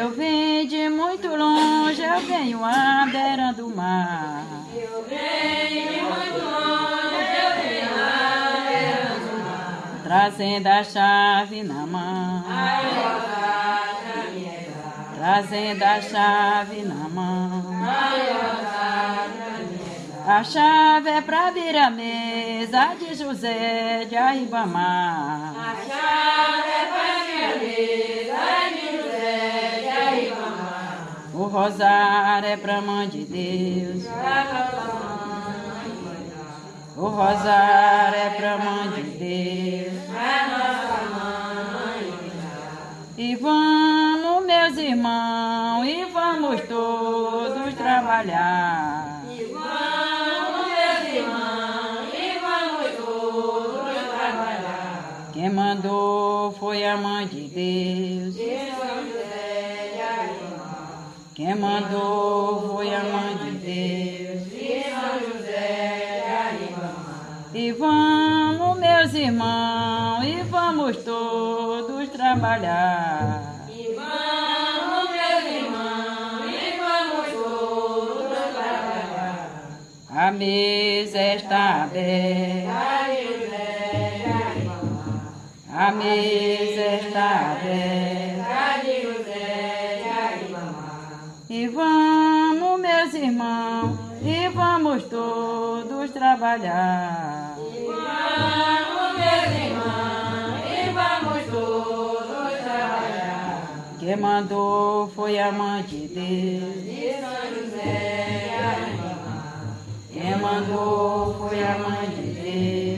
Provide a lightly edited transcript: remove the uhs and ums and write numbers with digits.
Eu vim de muito longe, eu venho à beira do mar. Eu venho de muito longe, eu venho à beira do mar. Trazendo a chave na mão. Trazendo a chave na mão. A chave é para abrir a mesa de José de Aribamar. A chave é para abrir a mesa de José de Aribamar. O rosário é para a mãe de Deus. O rosário é para a mãe de Deus. E vamos, meus irmãos, e vamos todos trabalhar. E vamos, meus irmãos, e vamos todos trabalhar. Quem mandou foi a mãe de Deus. De São José de Aribamar. Quem mandou foi a mãe de Deus. De São José de Aribamar. E vamos, meus irmãos, e vamos todos trabalhar. E vamos, meus irmãos, e vamos todos trabalhar. A mesa está aberta. De José de Aribamar. A mesa está aberta. De José de Aribamar. E vamos, meus irmãos, e vamos todos trabalhar. E vamos, meus irmãos, e vamos todos trabalhar. Quem mandou foi a mãe de Deus. De São José de Aribamar. Quem mandou foi a mãe de Deus.